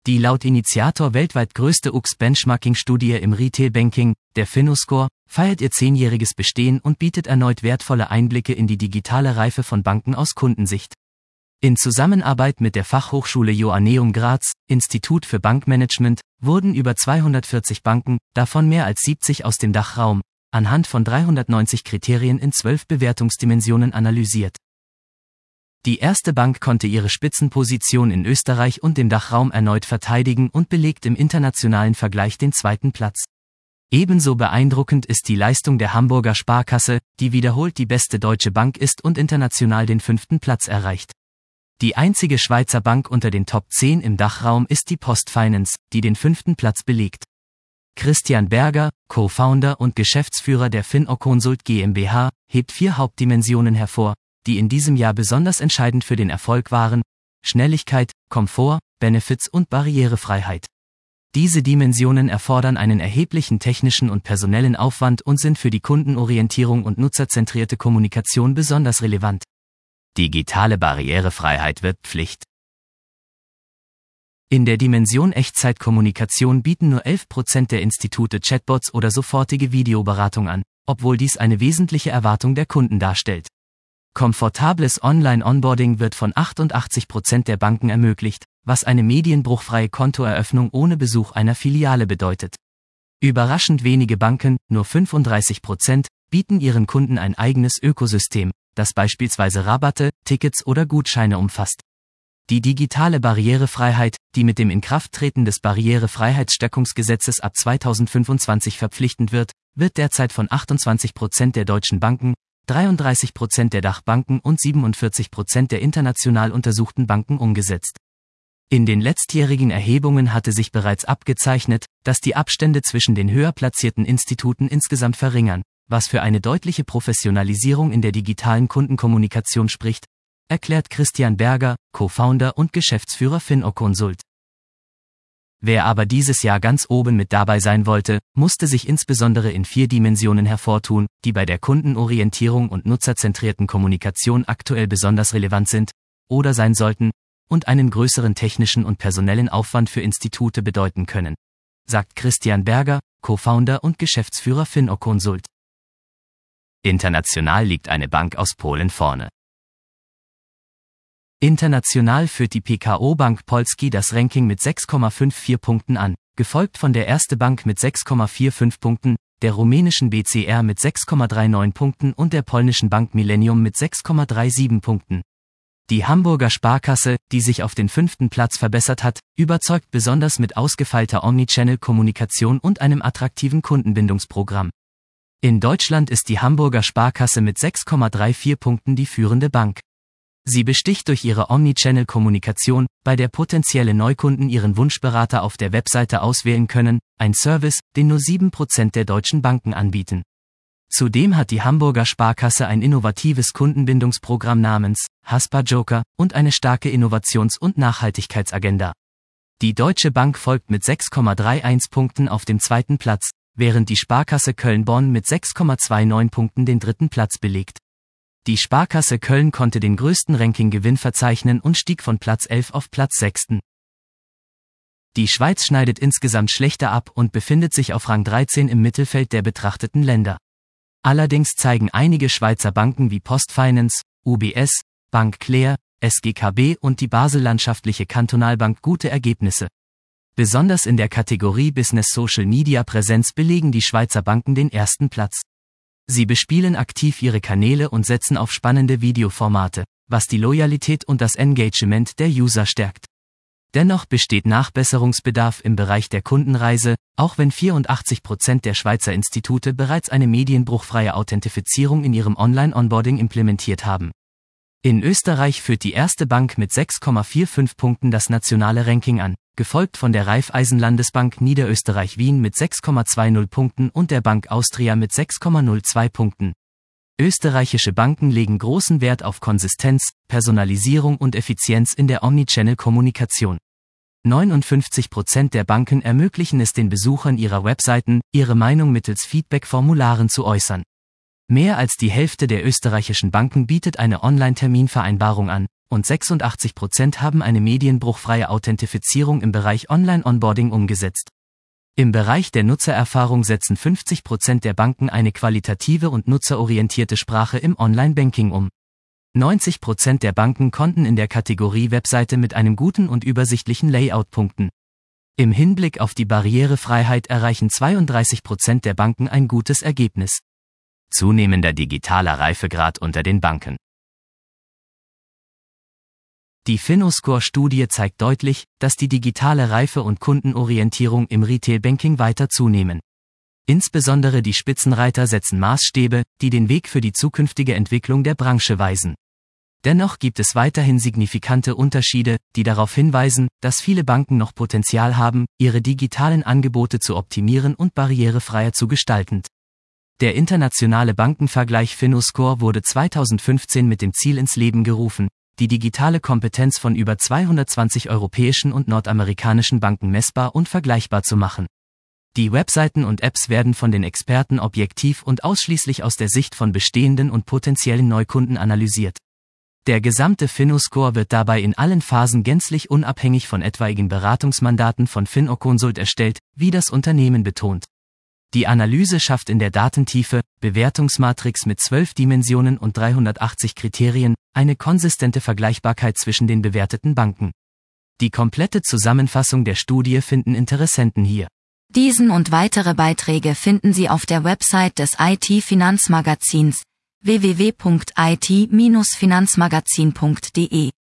Die laut Initiator weltweit größte UX-Benchmarking-Studie im Retail-Banking, der FINO-Score, feiert ihr 10-jähriges Bestehen und bietet erneut wertvolle Einblicke in die digitale Reife von Banken aus Kundensicht. In Zusammenarbeit mit der Fachhochschule Joanneum Graz, Institut für Bankmanagement, wurden über 240 Banken, davon mehr als 70 aus dem Dachraum, anhand von 390 Kriterien in 12 Bewertungsdimensionen analysiert. Die erste Bank konnte ihre Spitzenposition in Österreich und dem Dachraum erneut verteidigen und belegt im internationalen Vergleich den zweiten Platz. Ebenso beeindruckend ist die Leistung der Hamburger Sparkasse, die wiederholt die beste deutsche Bank ist und international den 5. Platz erreicht. Die einzige Schweizer Bank unter den Top 10 im Dachraum ist die PostFinance, die den 5. Platz belegt. Christian Berger, Co-Founder und Geschäftsführer der FinOconsult GmbH, hebt 4 Hauptdimensionen hervor, die in diesem Jahr besonders entscheidend für den Erfolg waren: Schnelligkeit, Komfort, Benefits und Barrierefreiheit. Diese Dimensionen erfordern einen erheblichen technischen und personellen Aufwand und sind für die Kundenorientierung und nutzerzentrierte Kommunikation besonders relevant. Digitale Barrierefreiheit wird Pflicht. In der Dimension Echtzeitkommunikation bieten nur 11% der Institute Chatbots oder sofortige Videoberatung an, obwohl dies eine wesentliche Erwartung der Kunden darstellt. Komfortables Online-Onboarding wird von 88% der Banken ermöglicht, was eine medienbruchfreie Kontoeröffnung ohne Besuch einer Filiale bedeutet. Überraschend wenige Banken, nur 35%, bieten ihren Kunden ein eigenes Ökosystem, das beispielsweise Rabatte, Tickets oder Gutscheine umfasst. Die digitale Barrierefreiheit, die mit dem Inkrafttreten des Barrierefreiheitsstöckungsgesetzes ab 2025 verpflichtend wird, wird derzeit von 28% der deutschen Banken, 33% der Dachbanken und 47% der international untersuchten Banken umgesetzt. In den letztjährigen Erhebungen hatte sich bereits abgezeichnet, dass die Abstände zwischen den höher platzierten Instituten insgesamt verringern, was für eine deutliche Professionalisierung in der digitalen Kundenkommunikation spricht, erklärt Christian Berger, Co-Founder und Geschäftsführer FinOconsult. Wer aber dieses Jahr ganz oben mit dabei sein wollte, musste sich insbesondere in 4 Dimensionen hervortun, die bei der Kundenorientierung und nutzerzentrierten Kommunikation aktuell besonders relevant sind oder sein sollten und einen größeren technischen und personellen Aufwand für Institute bedeuten können, sagt Christian Berger, Co-Founder und Geschäftsführer FinOconsult. International liegt eine Bank aus Polen vorne. International führt die PKO Bank Polski das Ranking mit 6,54 Punkten an, gefolgt von der Erste Bank mit 6,45 Punkten, der rumänischen BCR mit 6,39 Punkten und der polnischen Bank Millennium mit 6,37 Punkten. Die Hamburger Sparkasse, die sich auf den 5. Platz verbessert hat, überzeugt besonders mit ausgefeilter Omnichannel-Kommunikation und einem attraktiven Kundenbindungsprogramm. In Deutschland ist die Hamburger Sparkasse mit 6,34 Punkten die führende Bank. Sie besticht durch ihre Omnichannel-Kommunikation, bei der potenzielle Neukunden ihren Wunschberater auf der Webseite auswählen können, ein Service, den nur 7% der deutschen Banken anbieten. Zudem hat die Hamburger Sparkasse ein innovatives Kundenbindungsprogramm namens Haspa Joker und eine starke Innovations- und Nachhaltigkeitsagenda. Die Deutsche Bank folgt mit 6,31 Punkten auf dem 2. Platz, während die Sparkasse Köln-Bonn mit 6,29 Punkten den 3. Platz belegt. Die Sparkasse Köln konnte den größten Ranking-Gewinn verzeichnen und stieg von Platz 11 auf Platz 6. Die Schweiz schneidet insgesamt schlechter ab und befindet sich auf Rang 13 im Mittelfeld der betrachteten Länder. Allerdings zeigen einige Schweizer Banken wie PostFinance, UBS, Bank Claire, SGKB und die Basel-Landschaftliche Kantonalbank gute Ergebnisse. Besonders in der Kategorie Business Social Media Präsenz belegen die Schweizer Banken den 1. Platz. Sie bespielen aktiv ihre Kanäle und setzen auf spannende Videoformate, was die Loyalität und das Engagement der User stärkt. Dennoch besteht Nachbesserungsbedarf im Bereich der Kundenreise, auch wenn 84% der Schweizer Institute bereits eine medienbruchfreie Authentifizierung in ihrem Online-Onboarding implementiert haben. In Österreich führt die Erste Bank mit 6,45 Punkten das nationale Ranking an, gefolgt von der Raiffeisen-Landesbank Niederösterreich-Wien mit 6,20 Punkten und der Bank Austria mit 6,02 Punkten. Österreichische Banken legen großen Wert auf Konsistenz, Personalisierung und Effizienz in der Omnichannel-Kommunikation. 59% der Banken ermöglichen es den Besuchern ihrer Webseiten, ihre Meinung mittels Feedback-Formularen zu äußern. Mehr als die Hälfte der österreichischen Banken bietet eine Online-Terminvereinbarung an, und 86% haben eine medienbruchfreie Authentifizierung im Bereich Online-Onboarding umgesetzt. Im Bereich der Nutzererfahrung setzen 50% der Banken eine qualitative und nutzerorientierte Sprache im Online-Banking um. 90% der Banken konnten in der Kategorie Webseite mit einem guten und übersichtlichen Layout punkten. Im Hinblick auf die Barrierefreiheit erreichen 32% der Banken ein gutes Ergebnis. Zunehmender digitaler Reifegrad unter den Banken. Die Finoscore-Studie zeigt deutlich, dass die digitale Reife und Kundenorientierung im Retail-Banking weiter zunehmen. Insbesondere die Spitzenreiter setzen Maßstäbe, die den Weg für die zukünftige Entwicklung der Branche weisen. Dennoch gibt es weiterhin signifikante Unterschiede, die darauf hinweisen, dass viele Banken noch Potenzial haben, ihre digitalen Angebote zu optimieren und barrierefreier zu gestalten. Der internationale Bankenvergleich Finoscore wurde 2015 mit dem Ziel ins Leben gerufen, die digitale Kompetenz von über 220 europäischen und nordamerikanischen Banken messbar und vergleichbar zu machen. Die Webseiten und Apps werden von den Experten objektiv und ausschließlich aus der Sicht von bestehenden und potenziellen Neukunden analysiert. Der gesamte Finoscore wird dabei in allen Phasen gänzlich unabhängig von etwaigen Beratungsmandaten von FinoConsult erstellt, wie das Unternehmen betont. Die Analyse schafft in der Datentiefe, Bewertungsmatrix mit 12 Dimensionen und 380 Kriterien, eine konsistente Vergleichbarkeit zwischen den bewerteten Banken. Die komplette Zusammenfassung der Studie finden Interessenten hier. Diesen und weitere Beiträge finden Sie auf der Website des IT-Finanzmagazins www.it-finanzmagazin.de.